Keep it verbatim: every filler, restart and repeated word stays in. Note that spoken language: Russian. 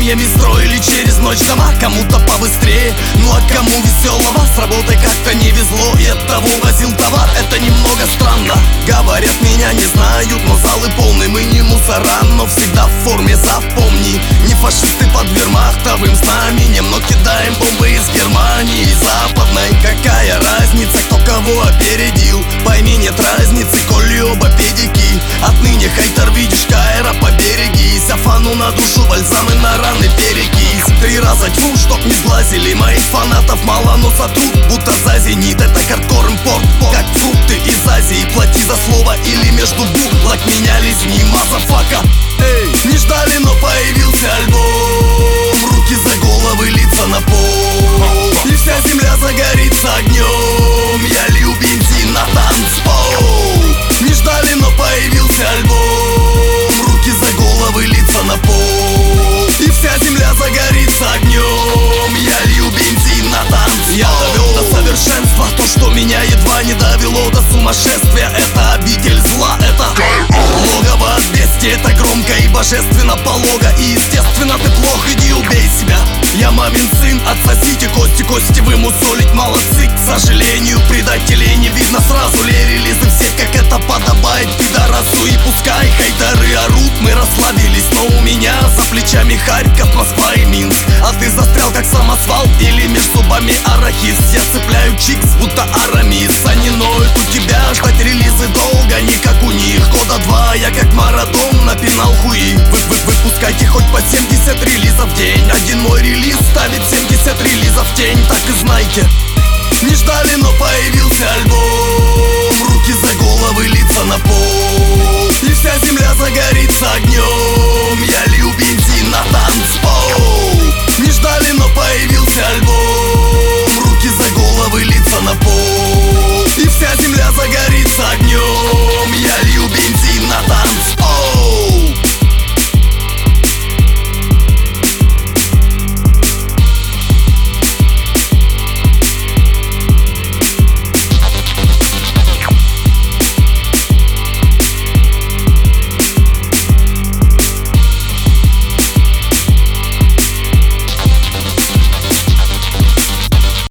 семьями строили через ночь дома. Кому-то побыстрее, ну а кому веселого. С работой как-то не везло, и оттого возил товар. Это немного странно. Говорят, меня не знают, но залы полны. Мы не мусора, но всегда в форме, запомни. Не фашисты под вермахтовым знаменем, но кидаем бомбы из Германии западной. Какая разница, кто кого опередил? Пойми, нет разницы, коли оба педики. Отныне хейтер, видишь, Кайра, поберегись. Афану на душу, бальзамы на раны, перекись. Три раза тьфу, чтоб не сглазили. Моих фанатов мало, но сотрут, будто за зенит. Это хардкор импорт, как фрукты из Азии. Плати за слово или между буквок меня лизни, мазафака. Эй, не ждали, но появился альбом. Руки за головы, лица на пол, и вся земля загорится огнем. Я лью бензин на танцпол. Не ждали, но появился альбом. Руки за головы, лица на пол, и вся земля загорится огнем. Я лью бензин на танцпол. Я довел до совершенства то, что меня едва не довело до сумасшествия. Это обитель зла, это логово от бестии. Это громко и божественно, полого и естественно. Ты плох, иди убей себя. Я мамин сын, отсосите кости, кости вы мусолить молодцы. К сожалению, предателей не видно сразу. Ле-релизы все, как это подобает пидорасу. И пускай хейтеры орут, мы расслабились, но у меня за плечами Харьков, Москва и Минск. А ты застрял как самосвал или между зубами арахис. Я цепляю чикс, будто Арамис. Они ноют у тебя, ждать релизы долго, не как у них. Года два я как Марадон напинал хуи. Вы, вы, выпускайте хоть по семьдесят релизов в день. Один мой релиз ставит семьдесят релизов в тень, так и знайте. Не ждали, но появился альбом. Руки за головы, лица на пол, и вся земля загорится огнем. Я лью бензин на танцпол. Не ждали, но появился альбом.